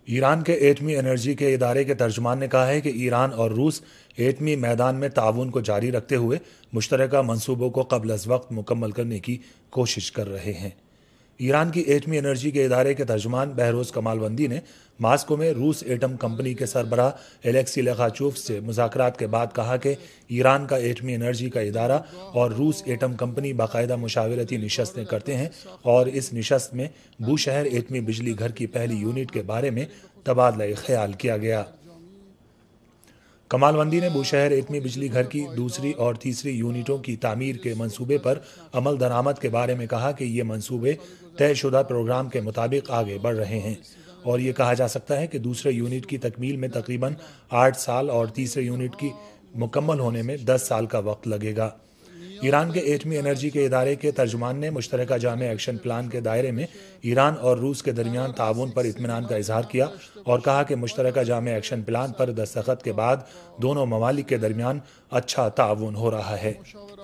Iran के एटमी energy के इदारे के तर्जुमान ने कहा है कि ईरान और रूस एटमी मैदान में ताउन को जारी रखते हुए मुश्तरका मंसूबों को कबल अज़ वक्त मुकम्मल करने की कोशिश कर रहे हैं। ईरान की एटमी एनर्जी के इदारे के तर्जुमान बहरोज़ कमालवंदी ने मास्को में रूस एटम कंपनी के सरबराह एलेक्सी लेखाचोव से मुज़ाकरात के बाद कहा कि ईरान का एटमी एनर्जी का इदारा और रूस एटम कंपनी बाकायदा मुशावरती नशस्तें करते हैं और इस नशस्त में बूशहर एटमी बिजली घर की पहली यूनिट के बारे में तबादला ख्याल किया गया। कमालवंदी ने बूशहर एटमी बिजली घर की दूसरी और तीसरी यूनिटों की तामीर के मंसूबे पर अमल दरामद के बारे में कहा कि ये मंसूबे तयशुदा प्रोग्राम के मुताबिक आगे बढ़ रहे हैं और ये कहा जा सकता है कि दूसरे यूनिट की तकमील में तकरीबन 8 साल और तीसरे यूनिट की मुकम्मल होने में 10 साल का वक्त लगेगा। ईरान के एटमी एनर्जी के इदारे के तर्जुमान ने मुश्तरका जामे एक्शन प्लान के दायरे में ईरान और रूस के दरमियान ताउन पर इत्मीनान का इजहार किया और कहा कि मुश्तरका जामे एक्शन प्लान पर दस्तखत के बाद दोनों ममालिक के दरमियान अच्छा ताउन हो रहा है।